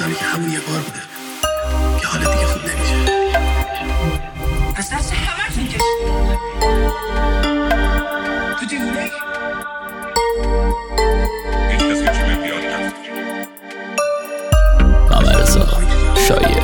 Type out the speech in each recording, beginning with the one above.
میزنه که همون یه بار بوده که حالت دیگه خوب نمیشه. پس دست همتون کشید تو دیوونه هیچ کسی که چی بیاد نفت مامرزا شایع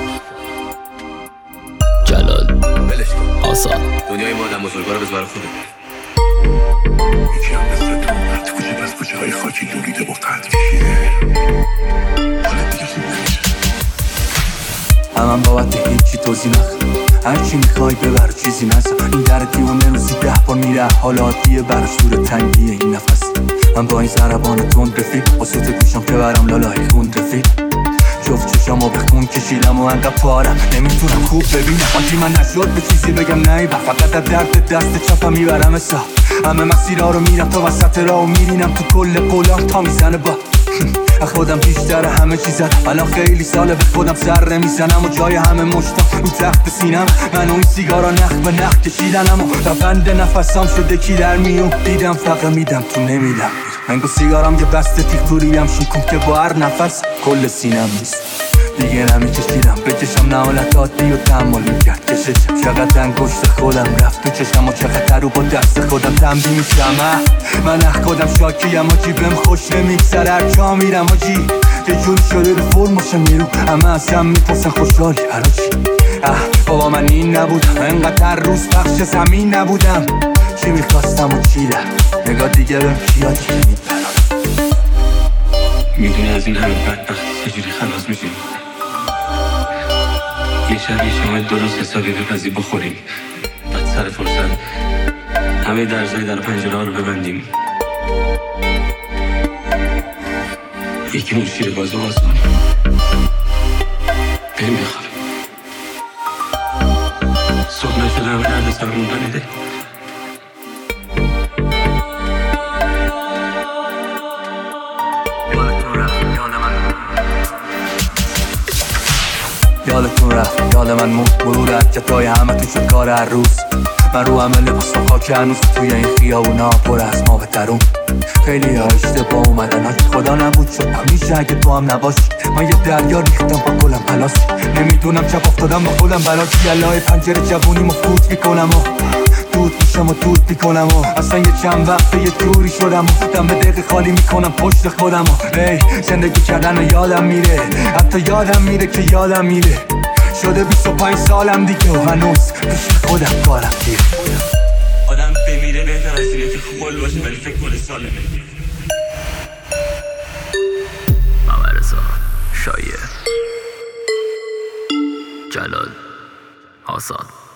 جلال آسان. دنیای ما آدم بزرگوار بذار خوده. یکی هم مثل تو هرت کوچه پس کوچه های خاکی دوریده با قد کشیده حالت دیگه خوب نمیشه. همم بابت هیچی توضیح نخواه، هرچی میخوای ببر چیزی نزا. این در دیونه روزی 10 بار میره حالاتیه برش دور تنگیه این نفس. من با این ضربان تند رفیق با صوت گوشم که برم لالای خوند رفیق. جفت چشامو به خون کشیدم و انقدر پارم نمیتونم خوب ببینم. آنچی من نشد به چیزی بگم نیبر، فقط از درد دست چپم میبرم حساب. همه مسیرها رو میرم تا وسط راه و میرینم تو کل قولام تا میزنه با خودم بیشتر همه چیزم. الان خیلی ساله به خودم سر نمیزنم و جای همه مشتم رو تخت سینم. من و این سیگارا نخ به نخ کشیدنم و روند نفسم شده کی در میون دیدم فقط میدم تو نمیدم. منگو سیگارم یه بسته تیخ توریم شیکون که با هر نفس کل سینم نیست دیگه نمیکشیدم بکشم نهالتاتی و تحمل میکرد کششم. چقدر انگشت خودم رفت تو چشم و چقدر رو با دست خودم تنبیه میشم. من خودم شاکیم آجی بهم خوش نمیگذره هر جا میرم آجی یه جوری شده به فرماشم میرو. همه از هم میپرسن خوشحالی هراچی. بابا من این نبودم انقدر روز بخش زمین نبودم. چی میخواستم و چی در نگاه دیگه بهم کیادی که میپرم. میدونی از این همه بدبختی چجوری خلاص میشیم؟ یه شب یه شمای درست حسابی بپزی بخوریم، بعد سر فرصت همه درزای در پنجره ها رو ببندیم، یکی اون شیر گازو باز کنیم بریم بخوریم. صبح نشده همه درد سرمون بنده. یادتون رفت یاد من مرد مرور حرکتای همه تو شد کار هر روز. من رو همه لباس و خاک هنوز توی این خیابونا پر از ما بهترون. خیلی ها اشتباه اومدن هاش خدا نبود شد همیشه اگه تو هم نباشی. من یه دریا ریختم با گلم پلاسی نمیدونم چپ افتادم با خودم بلاکی. اللای پنجره جوونیمو فوت میکنم و دود میشم و دود میکنم و اصلا یه چند وقته یه جوری شدم و دم به دقیقه خالی میکنم پشت خودم و زندگی کردن و یادم میره حتی یادم میره که یادم میره. شده 25 سالم دیگه و هنوز پیش خودم کارم گیره. آدم بمیره بهتر از اینه که خوب باشه ولی فکر کنه سالمه. مامرزا شایع جلال آسان.